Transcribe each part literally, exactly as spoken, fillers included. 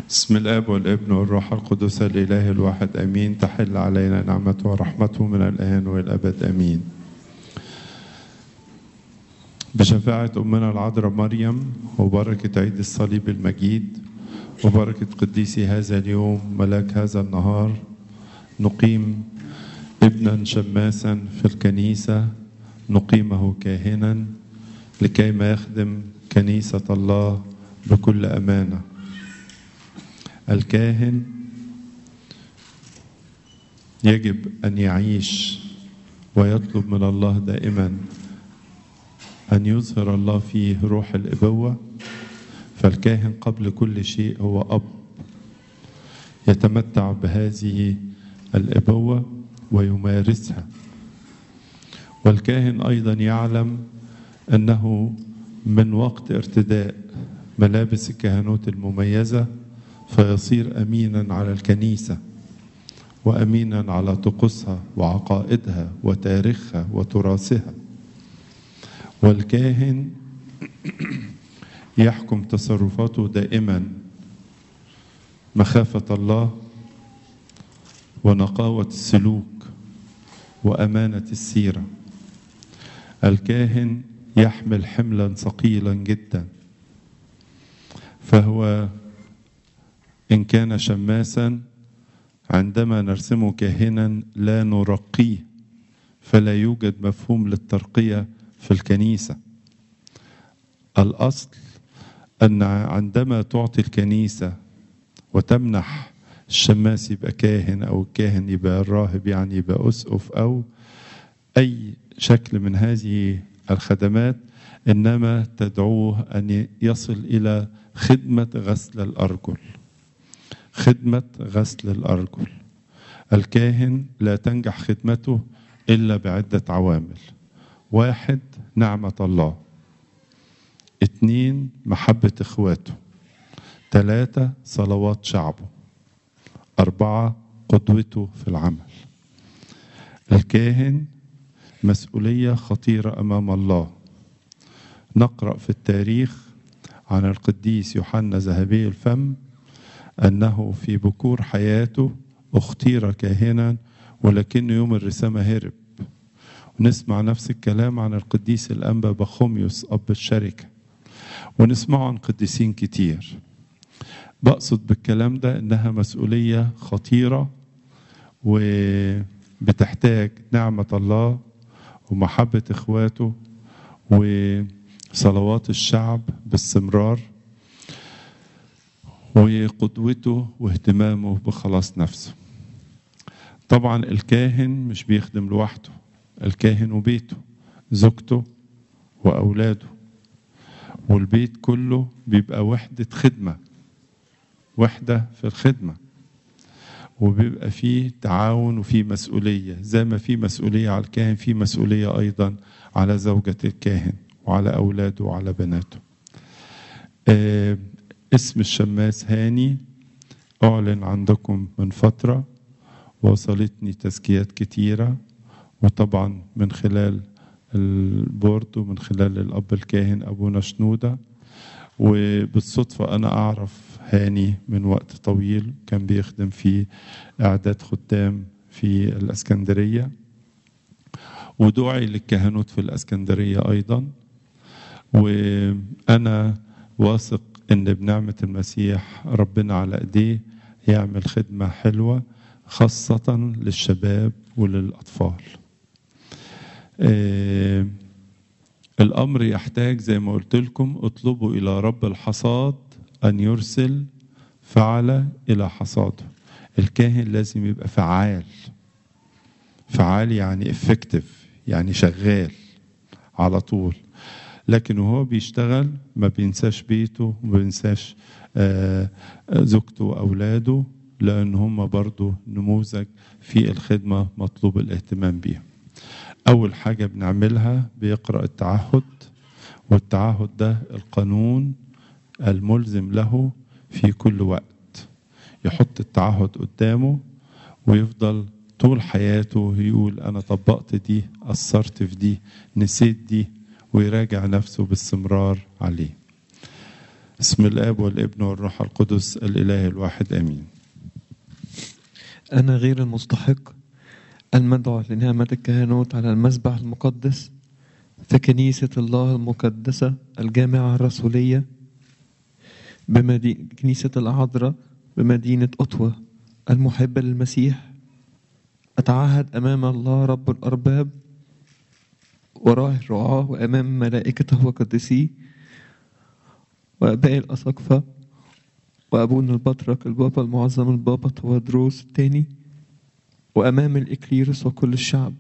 بسم الآب والابن والروح القدس الإله الواحد أمين. تحل علينا نعمته ورحمته من الآن والأبد أمين. بشفاعة أمنا العذراء مريم وبركة عيد الصليب المجيد وبركة قديسي هذا اليوم ملاك هذا النهار نقيم ابنا شماسا في الكنيسة، نقيمه كاهنا لكي ما يخدم كنيسة الله بكل أمانة. الكاهن يجب أن يعيش ويطلب من الله دائما أن يظهر الله فيه روح الإبوة. فالكاهن قبل كل شيء هو أب يتمتع بهذه الإبوة ويمارسها. والكاهن أيضا يعلم أنه من وقت ارتداء ملابس الكهنوت المميزة فيصير أمينا على الكنيسة وأمينا على طقوسها وعقائدها وتاريخها وتراثها. والكاهن يحكم تصرفاته دائما مخافة الله ونقاوة السلوك وأمانة السيرة. الكاهن يحمل حملا ثقيلا جدا، فهو إن كان شماسا عندما نرسمه كاهنا لا نرقيه، فلا يوجد مفهوم للترقية في الكنيسة. الأصل أن عندما تعطي الكنيسة وتمنح الشماس يبقى كاهن أو الكاهن يبقى الراهب يعني يبقى أسقف أو أي شكل من هذه الخدمات، إنما تدعوه أن يصل إلى خدمة غسل الأرجل. خدمة غسل الأرجل. الكاهن لا تنجح خدمته إلا بعدة عوامل: واحد، نعمة الله. اثنين، محبة إخواته. ثلاثة، صلوات شعبه. أربعة، قدوته في العمل. الكاهن مسؤولية خطيرة أمام الله. نقرأ في التاريخ عن القديس يوحنا ذهبي الفم أنه في بكور حياته اختير كاهنا ولكن يوم الرسامة هرب. ونسمع نفس الكلام عن القديس الأنبا بخوميوس أب الشركة، ونسمع عن قديسين كتير. بقصد بالكلام ده إنها مسؤولية خطيرة وبتحتاج نعمة الله ومحبة إخواته وصلوات الشعب باستمرار وقدوته واهتمامه بخلاص نفسه. طبعا الكاهن مش بيخدم لوحده، الكاهن وبيته، زوجته وأولاده، والبيت كله بيبقى وحدة خدمة، وحدة في الخدمة، وبيبقى فيه تعاون وفيه مسؤولية. زي ما فيه مسؤولية على الكاهن فيه مسؤولية أيضا على زوجة الكاهن وعلى أولاده وعلى بناته. آه اسم الشماس هاني أعلن عندكم من فترة، وصلتني تزكيات كتيرة، وطبعا من خلال البورد ومن خلال الأب الكاهن أبونا شنودة. وبالصدفة أنا أعرف هاني من وقت طويل، كان بيخدم في إعداد خدام في الإسكندرية، ودعي للكهنوت في الإسكندرية أيضا. وأنا واثق إن بنعمة المسيح ربنا على إيديه يعمل خدمة حلوة خاصة للشباب وللأطفال. آه الأمر يحتاج زي ما قلت لكم: اطلبوا إلى رب الحصاد أن يرسل فعل إلى حصاده. الكاهن لازم يبقى فعال. فعال يعني effective، يعني شغال على طول، لكن وهو بيشتغل ما بينساش بيته وما بينساش آه زوجته وأولاده، لأن هم برضو نموذج في الخدمة مطلوب الاهتمام بيها. أول حاجة بنعملها بيقرأ التعهد، والتعهد ده القانون الملزم له في كل وقت. يحط التعهد قدامه ويفضل طول حياته يقول أنا طبقت دي، قصرت في دي، نسيت دي، ويراجع نفسه باستمرار عليه. بسم الآب والابن والروح القدس الإله الواحد آمين. أنا غير المستحق المدعو لنعمة الكهنوت على المذبح المقدس في كنيسة الله المقدسة الجامعة الرسولية بمدينة كنيسة العذراء بمدينة أوتوا المحبة للمسيح. أتعهد أمام الله رب الأرباب وراعي الرعاة وأمام ملائكته وقدسيه وآباء الأساقفة وأبونا البطرك البابا المعظم البابا توادروس الثاني وأمام الإكليروس وكل الشعب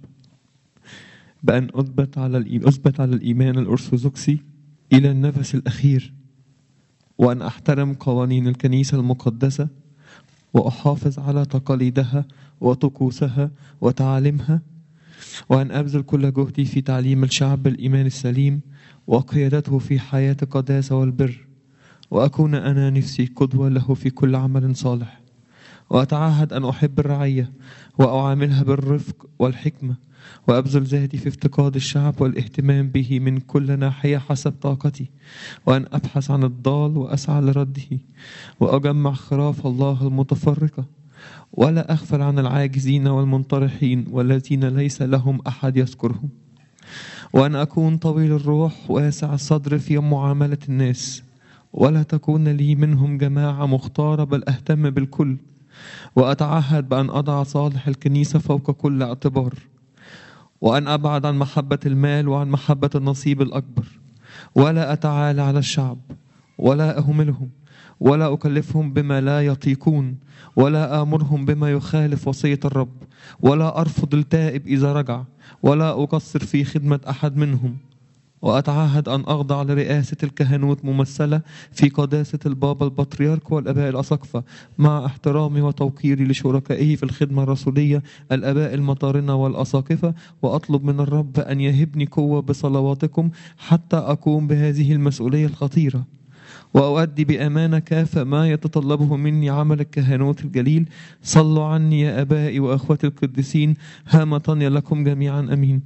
بأن أثبت على أثبت على الإيمان الأرثوذكسي إلى النفس الأخير، وأن أحترم قوانين الكنيسة المقدسة وأحافظ على تقاليدها وطقوسها وتعاليمها، وأن أبذل كل جهدي في تعليم الشعب بالإيمان السليم وقيادته في حياة القداسة والبر، وأكون أنا نفسي قدوة له في كل عمل صالح. وأتعهد أن أحب الرعية وأعاملها بالرفق والحكمة، وأبذل جهدي في افتقاد الشعب والاهتمام به من كل ناحية حسب طاقتي، وأن أبحث عن الضال وأسعى لرده، وأجمع خراف الله المتفرقة، ولا أغفل عن العاجزين والمنطرحين والذين ليس لهم أحد يذكرهم، وأن أكون طويل الروح واسع الصدر في معاملة الناس، ولا تكون لي منهم جماعة مختارة بل أهتم بالكل. وأتعهد بأن أضع صالح الكنيسة فوق كل اعتبار، وأن أبعد عن محبة المال وعن محبة النصيب الأكبر، ولا أتعالى على الشعب ولا أهملهم ولا أكلفهم بما لا يطيقون، ولا آمرهم بما يخالف وصية الرب، ولا أرفض التائب إذا رجع، ولا أقصر في خدمة أحد منهم. وأتعهد أن أخضع لرئاسة الكهنوت ممثلة في قداسة البابا البطريرك والآباء الأساقفة، مع احترامي وتوقيري لشركائه في الخدمة الرسولية الآباء المطارنة والأساقفة، وأطلب من الرب أن يهبني قوة بصلواتكم حتى أقوم بهذه المسؤولية الخطيرة، وأؤدي بأمانة كافة ما يتطلبه مني عمل الكهنوت الجليل. صلوا عني يا أبائي وأخوتي القديسين، هامة لكم جميعا أمين.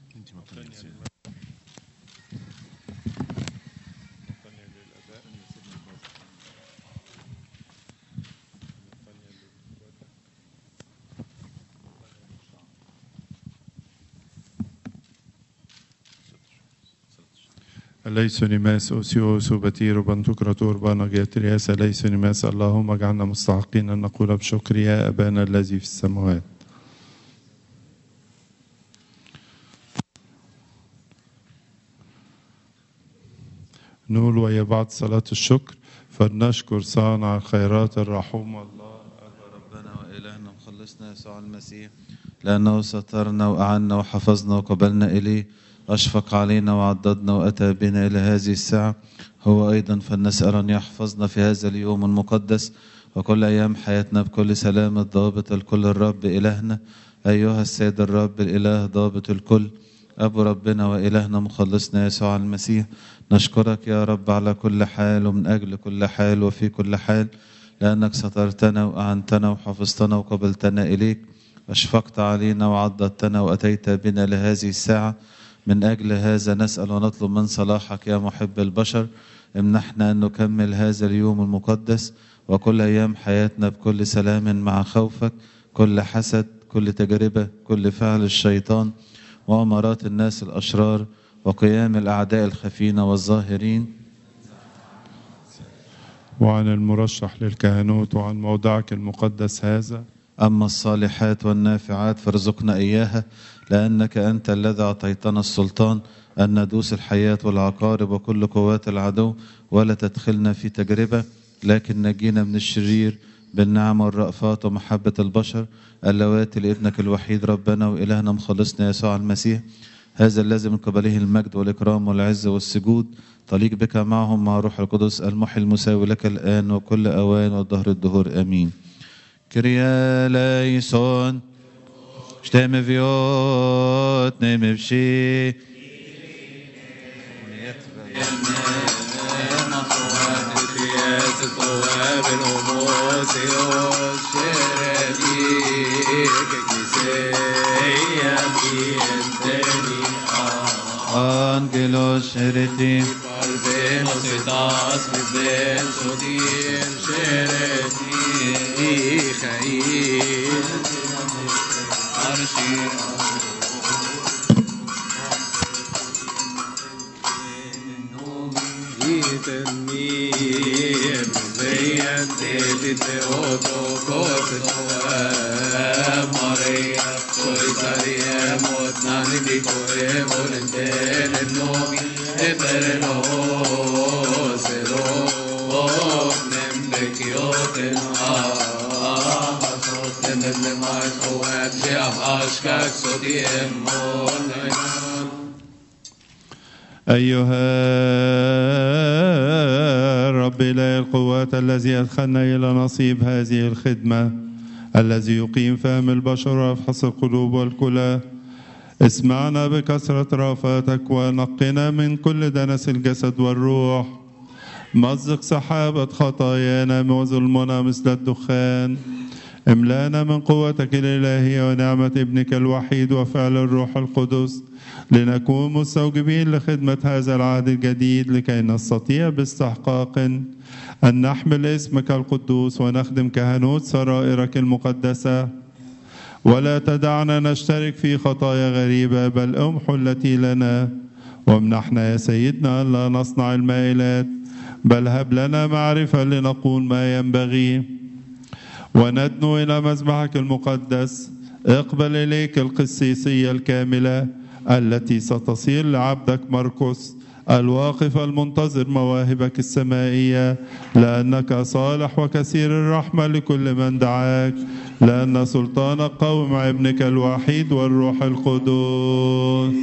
ليسوني ماس أوسيوس وبتير وبنتكرتور بانجيت رياسة ليسوني ماس. اللهم اجعلنا مستحقين أن نقول بشكر يا أبانا الذي في السماوات. نقول ويا بعد صلاة الشكر فلنشكر صانع الخيرات الرحوم الله ربنا وإلهنا مخلصنا يسوع المسيح، لأنه سترنا وأعنا وحفظنا وقبلنا إليه، أشفق علينا وعضدنا وأتى بنا إلى هذه الساعة. هو أيضا فلنسأل أن يحفظنا في هذا اليوم المقدس وكل أيام حياتنا بكل سلامة ضابط الكل الرب إلهنا. أيها السيد الرب الإله ضابط الكل، أبو ربنا وإلهنا مخلصنا يسوع المسيح، نشكرك يا رب على كل حال ومن أجل كل حال وفي كل حال، لأنك سترتنا وأعنتنا وحفظتنا وقبلتنا إليك، أشفقت علينا وعضدتنا وأتيت بنا لهذه الساعة. من أجل هذا نسأل ونطلب من صلاحك يا محب البشر، امنحنا أن نكمل هذا اليوم المقدس وكل أيام حياتنا بكل سلام مع خوفك، كل حسد، كل تجربة، كل فعل الشيطان وأمارات الناس الأشرار وقيام الأعداء الخفين والظاهرين، وعن المرشح للكهنوت وعن موضعك المقدس هذا. أما الصالحات والنافعات فارزقنا إياها، لأنك أنت الذي أعطيتنا السلطان أن ندوس الحياة والعقارب وكل قوات العدو، ولا تدخلنا في تجربة، لكن نجينا من الشرير بالنعمة والرأفات ومحبة البشر اللواتي لابنك الوحيد ربنا وإلهنا مخلصنا يسوع المسيح، هذا الذي من قبله المجد والإكرام والعز والسجود، طليق بك معهم مع روح القدس المحي المساوي لك الآن وكل أوان والدهر الدهور آمين. كريا ليسون شتم فيوت نيم بشي Angelos hereti Mositas Mizben Sotir Shereti Chaim Arshir Yitemir Zeyan Tete Oto Koset Maria Soitaria Motnani Bikoe Volenten Nomi Eterno Sero Nembekioten Ahasoten Nemai Koat Sheaf Ashkak Sodiem Monayan أيها رب إله القوات الذي أدخلنا إلى نصيب هذه الخدمة الذي يقيم فهم البشر ويفحص القلوب والكلى اسمعنا بكثرة رأفتك ونقنا من كل دنس الجسد والروح مزق سحابة خطايانا وظلمنا مثل الدخان املانا من قوتك الإلهية ونعمة ابنك الوحيد وفعل الروح القدس لنكون مستوجبين لخدمة هذا العهد الجديد لكي نستطيع باستحقاق أن نحمل اسمك القدوس ونخدم كهنوت سرائرك المقدسة ولا تدعنا نشترك في خطايا غريبة بل امحو التي لنا وامنحنا يا سيدنا ألا نصنع المائلات بل هب لنا معرفة لنقول ما ينبغي وندنو إلى مذبحك المقدس اقبل إليك القسيسية الكاملة التي ستصير لعبدك مرقس الواقف المنتظر مواهبك السمائية لأنك صالح وكثير الرحمة لكل من دعاك لأن سلطانك قوي مع ابنك الوحيد والروح القدس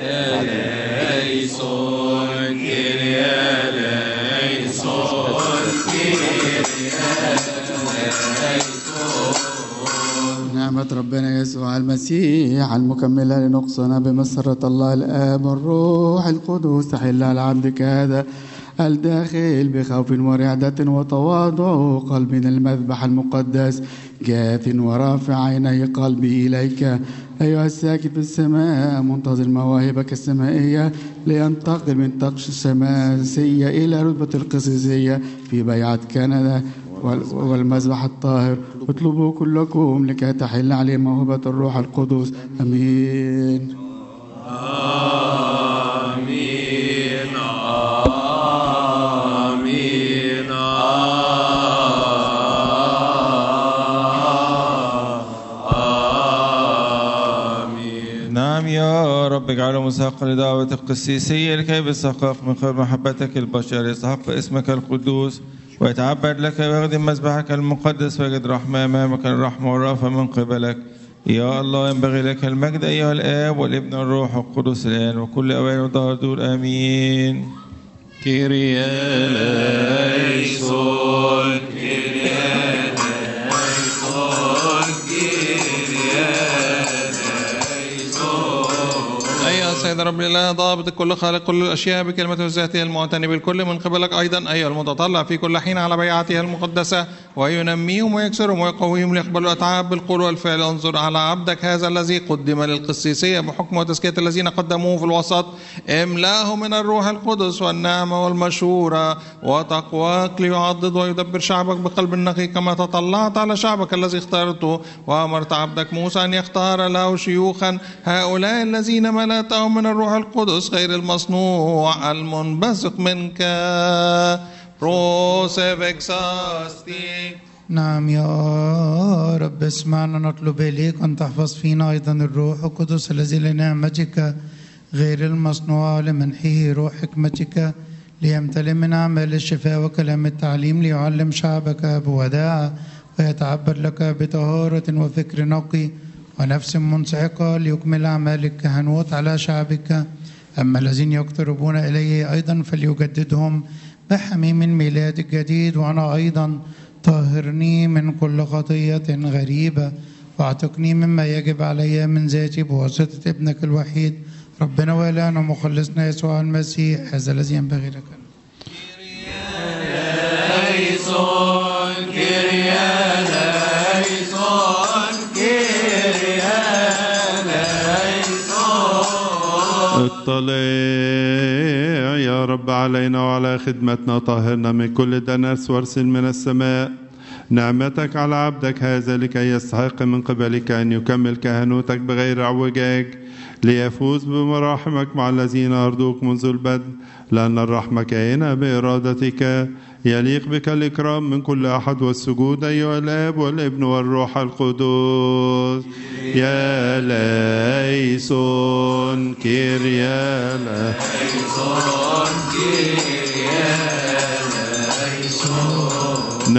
نعمة ربنا يسوع المسيح المكملة لنقصنا بمسرة الله الآب والروح القدس تحل على عبدك هذا الداخل بخوف ورعدة وتواضع قلبنا المذبح المقدس جاث ورافع عيني قلبي إليك أيها الساكن في السماء منتظر مواهبك السمائية لينتقل من طقس الشماسية إلى رتبة القسيسية في بيعة كندا والمذبح الطاهر اطلبوا كلكم لكي تحل عليه موهبة الروح القدس آمين آمين آمين آمين. نعم يا رب اجعله مساق لدعوة القسيسية لكي باستحقاق من خير محبتك البشر يستحق اسمك القدوس ويتعبد لك ويخدم مذبحك المقدس ويجد رحمة أمامك الرحمة والرأفة من قبلك يا الله ينبغي لك المجد أيها الآب والابن والروح القدس الآن وكل أوان ودهر دول آمين. كيريا ليسون كيريا ليسون كيريا أيها السيد رب الإله ضابط كل خالق كل الأشياء بكلمته الذاتية المعتني بالكل من قبلك أيضا أيها المتطلع في كل حين على بيعته المقدسة وينميهم ويكسرهم ويقويهم ليقبلوا الأتعاب بالقول والفعل انظر على عبدك هذا الذي قدم للقسيسية بحكم وتزكية الذين قدموه في الوسط املاه من الروح القدس والنعمة والمشورة وتقواك ليعضد ويدبر شعبك بقلب نقي كما تطلعت على شعبك الذي اخترته وأمرت عبدك موسى أن يختار له شيوخا هؤلاء الذين ملأتهم من الروح القدس غير المصنوع المنبثق منك بروسيفكساستي. نعم يا رب اسمعنا نطلب إليك أن تحفظ فينا أيضا الروح القدس الذي لنعمتك غير المصنوع لمنحه روح حكمتك ليمتلئ من أعمال الشفاء وكلام التعليم ليعلم شعبك بوداعة ويتعبد لك بطهارة وفكر نقي ونفس منسحقة ليكمل أعمال الكهنوت على شعبك. أما الذين يقتربون إليه أيضا فليجددهم بحميم ميلاد الجديد وأنا أيضا طهرني من كل خطية غريبة واعتقني مما يجب علي من ذاتي بواسطة ابنك الوحيد ربنا وإلهنا ومخلصنا يسوع المسيح هذا الذي ينبغي لك. اطلع يا رب علينا وعلى خدمتنا، طهرنا من كل دنس وارسل من السماء نعمتك على عبدك هذا لكي يستحق من قبلك أن يكمل كهنوتك بغير اعوجاج، ليفوز بمراحمك مع الذين أرضوك منذ البدء، لأن الرحمة كائنة بإرادتك، يليق بك الإكرام من كل أحد والسجود أيها الآب والابن والروح القدس. يا ليسون كيريا ليسون كيريا ليسون،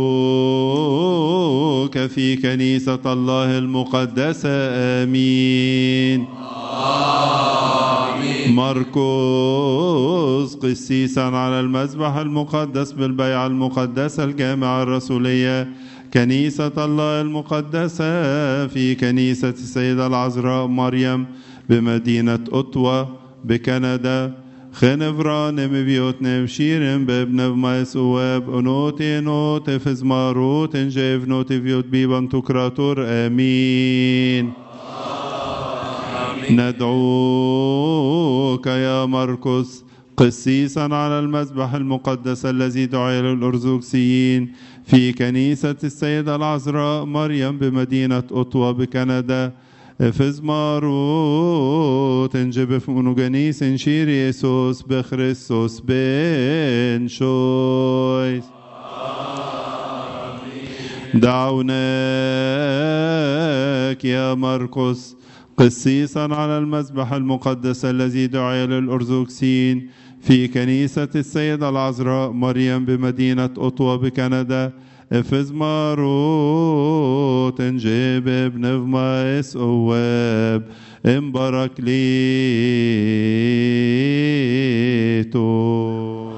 ندعوك في كنيسة الله المقدسة. آمين. مرقس قسيسا على المذبح المقدس بالبيعة المقدسة الجامعة الرسولية، كنيسة الله المقدسة في كنيسة السيدة العذراء مريم بمدينة أوتوا بكندا، خنفران مبيوتنم شيرن بابن بمايسواب أنوتي نوتي فزماروت جيف نوتي فيوت بيبان تكراتور. آمين. ندعوك يا مرقس قسيسا على المذبح المقدس الذي دعي للأرثوذكسيين في كنيسة السيدة العذراء مريم بمدينة أوتوا بكندا، فزماروت انجبف منوجانيس انشير يسوس بخريستوس بن شويس. دعوناك يا مرقس قسيسا على المذبح المقدس الذي دعي للأرثوذكسيين في كنيسة السيدة العذراء مريم بمدينة أوتوا بكندا، فزماروت انجيب ابن فمايس أواب امبارك ليتو.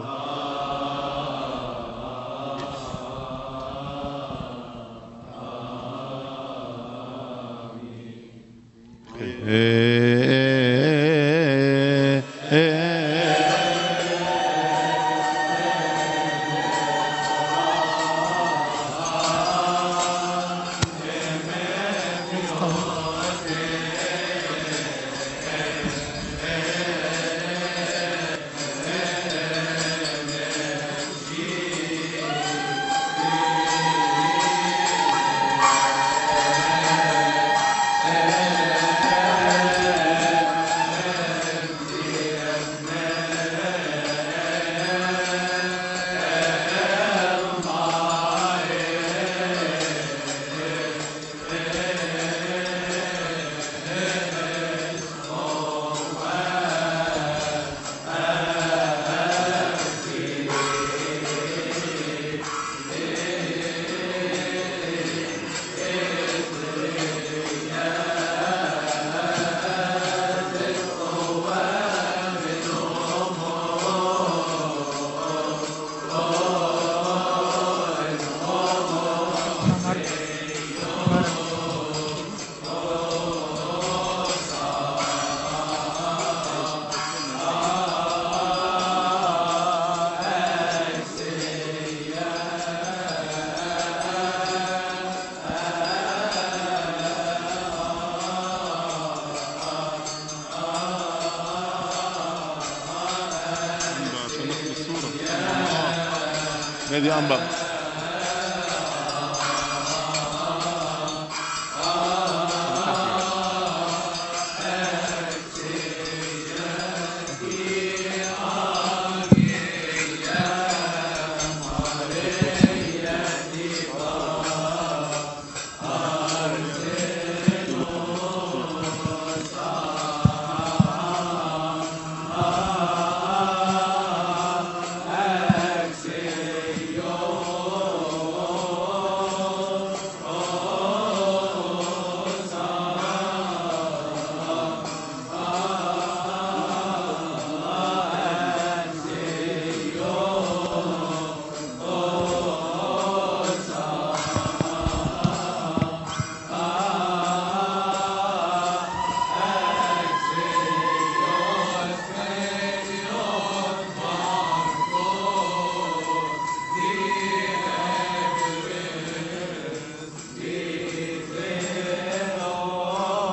دي أنبا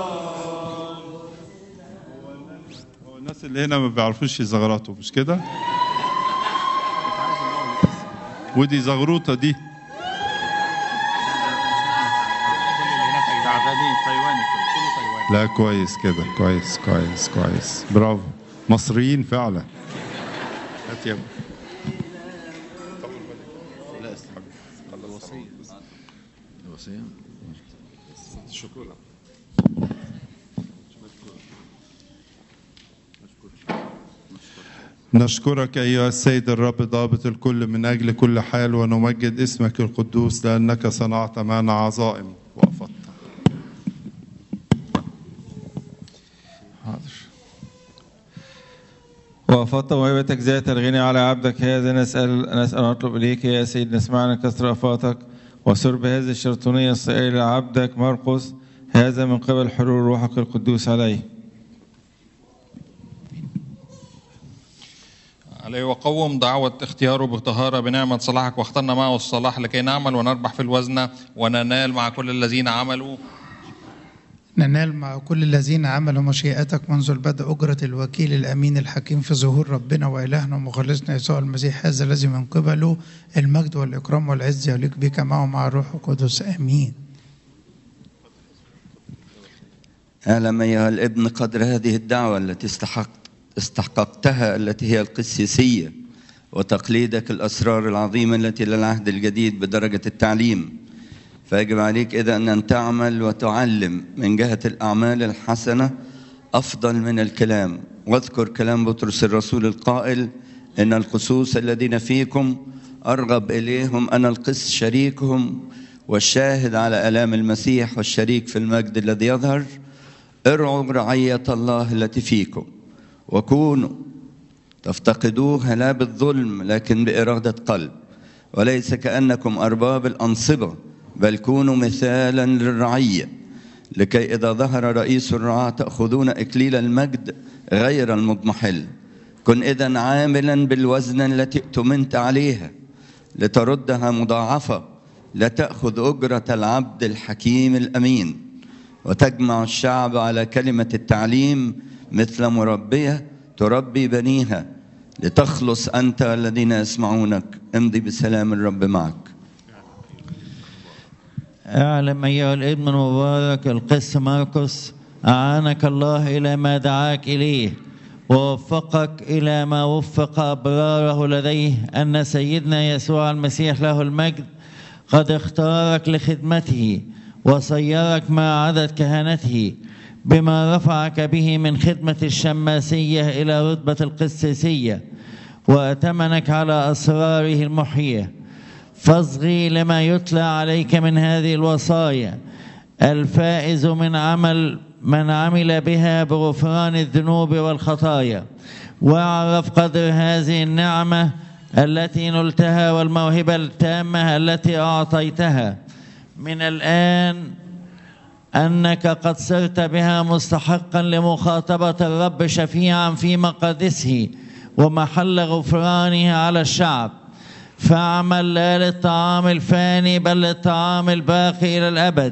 اللي هنا ما بيعرفوش يزغرطوا مش كده؟ ودي زغروطة دي. لا كويس كده، كويس كويس كويس، برافو، مصريين فعلا. هات يا ابني. لا استنى، الوصية الوصية شكرا. نشكرك أيها السيد الرب ضابط الكل من أجل كل حال، ونمجد اسمك القدوس لأنك صنعت معنا عظائم وأفضت. وأفضت موهبتك ذات الغنى على عبدك هذا. نسأل نسأل نطلب إليك يا سيد نسمعنا كثر أفاتك وسر بهذه الشرطونية الصائلة لعبدك مرقس هذا من قبل حلول روحك القدوس عليه. عليه وقوم دعوة اختياره بطهارة بنعمة صلاحك، واخترنا معه الصلاح لكي نعمل ونربح في الوزن وننال مع كل الذين عملوا ننال مع كل الذين عملوا مشيئتك منذ البدء أجرة الوكيل الأمين الحكيم في ظهور ربنا وإلهنا ومخلصنا يسوع المسيح، هذا الذي من قبله المجد والإكرام والعز يليق بك معه مع الروح القدس. آمين. أعلم أيها الابن قدر هذه الدعوة التي استحقت استحققتها، التي هي القسيسية، وتقليدك الأسرار العظيمة التي للعهد الجديد بدرجة التعليم. فيجب عليك إذا أن تعمل وتعلم من جهة الأعمال الحسنة أفضل من الكلام. واذكر كلام بطرس الرسول القائل: إن القسوس الذين فيكم أرغب إليهم أنا القس شريكهم والشاهد على آلام المسيح والشريك في المجد الذي يظهر. ارعوا رعية الله التي فيكم وكونوا تفتقدوها لا بالظلم لكن بإرادة قلب، وليس كأنكم أرباب الأنصبة، بل كونوا مثالا للرعية، لكي إذا ظهر رئيس الرعاة تأخذون إكليل المجد غير المضمحل. كن إذن عاملا بالوزن التي اؤتمنت عليها لتردها مضاعفة، لا تأخذ أجرة العبد الحكيم الأمين، وتجمع الشعب على كلمة التعليم مثل مربية تربي بنيها، لتخلص أنت الذين يسمعونك. امضي بسلام الرب معك. اعلم أيها الابن المبارك القس مرقس أعانك الله إلى ما دعاك إليه ووفقك إلى ما وفق أبراره لديه، أن سيدنا يسوع المسيح له المجد قد اختارك لخدمته وصيرك مع عدد كهنته، بما رفعك به من خدمة الشماسية إلى رتبة القسيسية، وأتمنك على أسراره المحية. فاصغي لما يتلى عليك من هذه الوصايا الفائز من عمل من عمل بها بغفران الذنوب والخطايا، واعرف قدر هذه النعمة التي نلتها والموهبة التامة التي أعطيتها من الآن، أنك قد صرت بها مستحقا لمخاطبة الرب شفيعا في مقدسه ومحل غفرانه على الشعب. فاعمل لا للطعام الفاني بل للطعام الباقي إلى الأبد.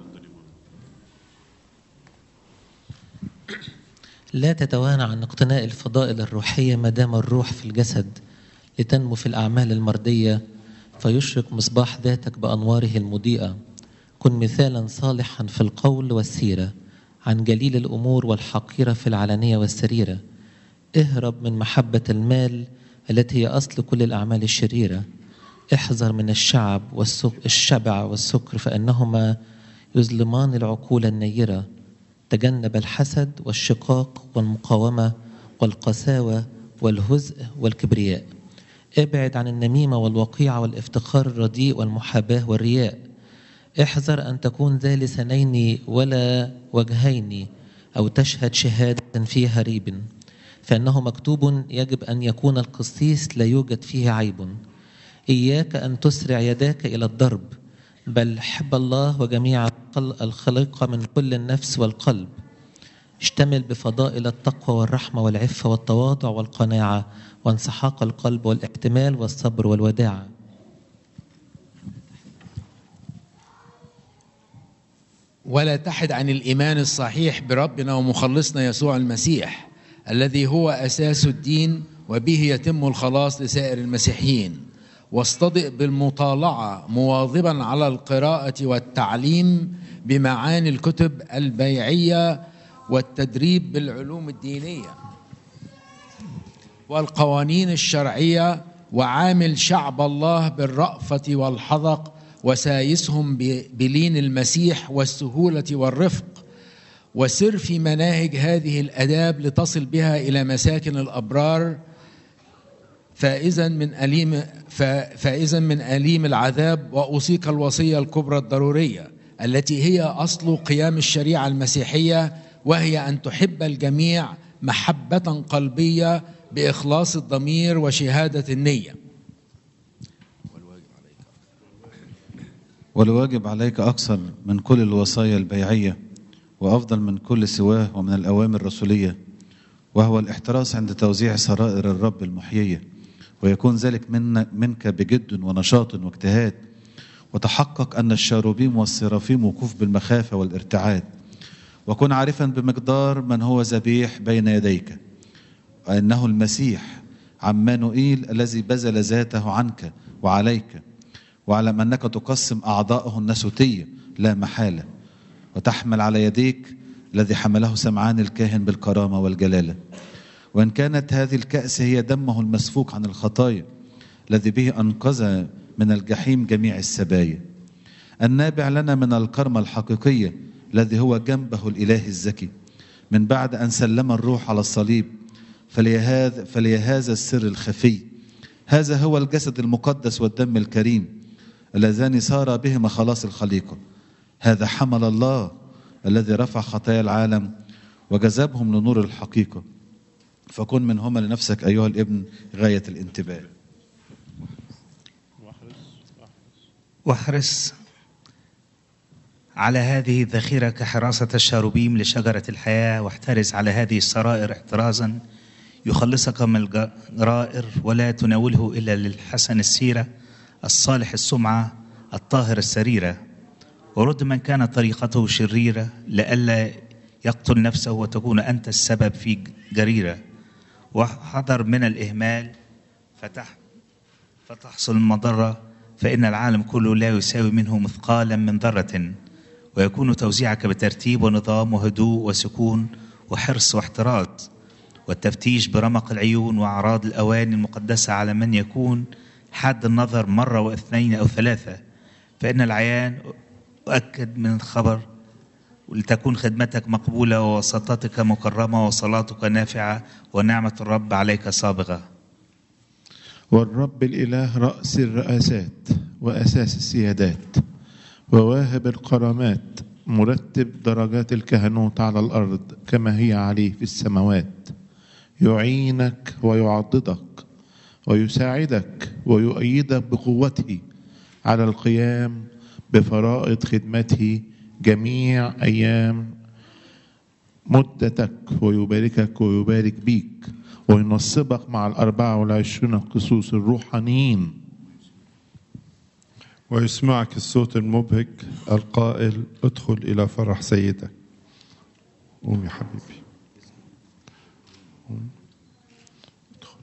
لا تتوانى عن اقتناء الفضائل الروحية ما دام الروح في الجسد، لتنمو في الأعمال المرضية فيشرق مصباح ذاتك بأنواره المضيئة. كن مثالا صالحا في القول والسيرة، عن جليل الأمور والحقيرة في العلانية والسريرة. اهرب من محبة المال التي هي أصل كل الأعمال الشريرة. احذر من الشعب والشبع والسكر فإنهما يظلمان العقول النيرة. تجنب الحسد والشقاق والمقاومة والقساوة والهزء والكبرياء. ابعد عن النميمة والوقيعة والافتخار الرديء والمحاباة والرياء. احذر أن تكون ذا لسانين ولا وجهين، أو تشهد شهادة فيها ريب، فإنه مكتوب يجب أن يكون القسيس لا يوجد فيه عيب. إياك أن تسرع يداك إلى الضرب، بل حب الله وجميع الخليقة من كل النفس والقلب. اشتمل بفضائل التقوى والرحمة والعفة والتواضع والقناعة وانسحاق القلب والاحتمال والصبر والوداعة. ولا تحد عن الإيمان الصحيح بربنا ومخلصنا يسوع المسيح، الذي هو أساس الدين وبه يتم الخلاص لسائر المسيحيين. واصطدئ بالمطالعة مواظبا على القراءة والتعليم بمعاني الكتب البيعية والتدريب بالعلوم الدينية والقوانين الشرعية، وعامل شعب الله بالرأفة والحذق، وسايسهم بلين المسيح والسهولة والرفق، وسر في مناهج هذه الآداب لتصل بها إلى مساكن الأبرار، فائزا من أليم فائزا من أليم العذاب. وأوصيك الوصية الكبرى الضرورية التي هي أصل قيام الشريعة المسيحية، وهي أن تحب الجميع محبة قلبية بإخلاص الضمير وشهادة النية. والواجب عليك أكثر من كل الوصايا البيعية وأفضل من كل سواه ومن الأوامر الرسولية، وهو الاحتراس عند توزيع سرائر الرب المحيية، ويكون ذلك من منك بجد ونشاط واجتهاد، وتحقق أن الشاروبيم والسرافيم وقوف بالمخافة والارتعاد، وكن عارفا بمقدار من هو ذبيح بين يديك، وأنه المسيح عمانوئيل الذي بذل ذاته عنك وعليك، واعلم أنك تقسم أعضاءه الناسوتية لا محالة، وتحمل على يديك الذي حمله سمعان الكاهن بالكرامة والجلالة. وإن كانت هذه الكأس هي دمه المسفوك عن الخطايا الذي به أنقذ من الجحيم جميع السبايا، النابع لنا من الكرمة الحقيقية الذي هو جنبه الإله الزكي من بعد أن سلم الروح على الصليب، فليهذا, فليهذا السر الخفي، هذا هو الجسد المقدس والدم الكريم اللذان صار بهما خلاص الخليقة. هذا حمل الله الذي رفع خطايا العالم وجذبهم لنور الحقيقة، فكن منهما لنفسك أيها الابن غاية الانتباه. واحرص على هذه الذخيرة كحراسة الشاروبيم لشجرة الحياة، واحترز على هذه السرائر احترازا يخلصك من الجرائر، ولا تناوله إلا للحسن السيرة الصالح السمعة الطاهر السريرة. ورد من كانت طريقته شريرة لئلا يقتل نفسه وتكون أنت السبب في جريرة. وحذر من الإهمال فتح فتحصل المضرة، فإن العالم كله لا يساوي منه مثقالا من ذرة. ويكون توزيعك بترتيب ونظام وهدوء وسكون وحرص واحتراز، والتفتيش برمق العيون وأعراض الأواني المقدسة على من يكون حاد النظر مرة واثنين أو ثلاثة، فإن العيان أؤكد من الخبر، ولتكون خدمتك مقبولة ووساطتك مكرمة وصلاتك نافعة ونعمة الرب عليك صابغة. والرب الإله رأس الرئاسات وأساس السيادات وواهب الكرامات، مرتب درجات الكهنوت على الأرض كما هي عليه في السماوات، يعينك ويعضدك ويساعدك ويؤيدك بقوته على القيام بفرائض خدمته جميع أيام مدتك، ويباركك ويبارك بيك وينصبك مع الأربعة والعشرين قصوص الروحانيين، ويسمعك الصوت المبهج القائل ادخل إلى فرح سيدك. قوم يا حبيبي، قوم. ادخل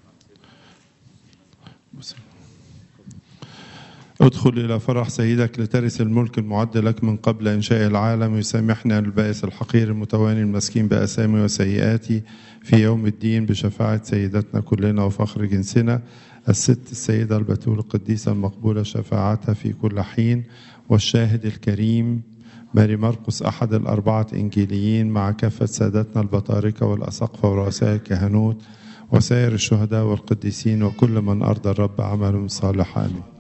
ادخل إلى فرح سيدك لترث الملك المعد لك من قبل إنشاء العالم. يسامحنا البائس الحقير المتواني المسكين بأسامي وسيئاتي في يوم الدين بشفاعة سيدتنا كلنا وفخر جنسنا الست السيدة البتول القديسة المقبولة شفاعتها في كل حين، والشاهد الكريم ماري مرقس أحد الأربعة إنجيليين مع كافة سادتنا البطاركة والأساقفة ورؤساء الكهنوت وسائر الشهداء والقديسين وكل من أرضى الرب عملهم صالحا. آمين.